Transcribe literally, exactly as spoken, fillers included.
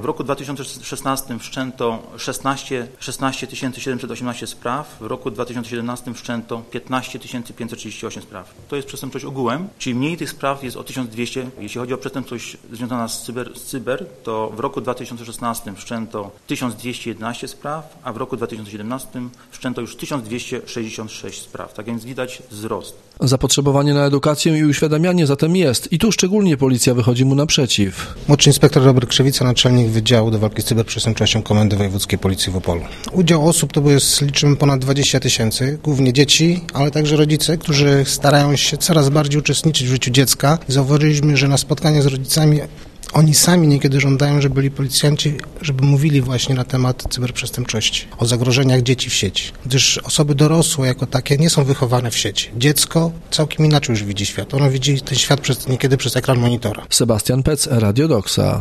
W roku dwa tysiące szesnastym wszczęto szesnaście tysięcy siedemset osiemnaście spraw, w roku dwa tysiące siedemnastym wszczęto piętnaście tysięcy pięćset trzydzieści osiem spraw. To jest przestępczość ogółem, czyli mniej tych spraw jest o tysiąc dwieście. Jeśli chodzi o przestępczość związana z cyber, z cyber, to w roku dwa tysiące szesnastym wszczęto tysiąc dwieście jedenaście spraw, a w roku dwa tysiące siedemnastym wszczęto już tysiąc dwieście sześćdziesiąt sześć spraw. Tak więc widać wzrost. Zapotrzebowanie na edukację i uświadamianie zatem jest i tu szczególnie policja wychodzi mu naprzeciw. Młodszy inspektor Robert Krzewica, naczelnik Wydziału do Walki z Cyberprzestępczością Komendy Wojewódzkiej Policji w Opolu. Udział osób to jest, liczymy, ponad dwadzieścia tysięcy, głównie dzieci, ale także rodzice, którzy starają się coraz bardziej uczestniczyć w życiu dziecka. Zauważyliśmy, że na spotkaniach z rodzicami oni sami niekiedy żądają, żeby byli policjanci, żeby mówili właśnie na temat cyberprzestępczości, o zagrożeniach dzieci w sieci. Gdyż osoby dorosłe jako takie nie są wychowane w sieci. Dziecko całkiem inaczej już widzi świat. Ono widzi ten świat przez, niekiedy przez ekran monitora. Sebastian Pec, Radio Doxa.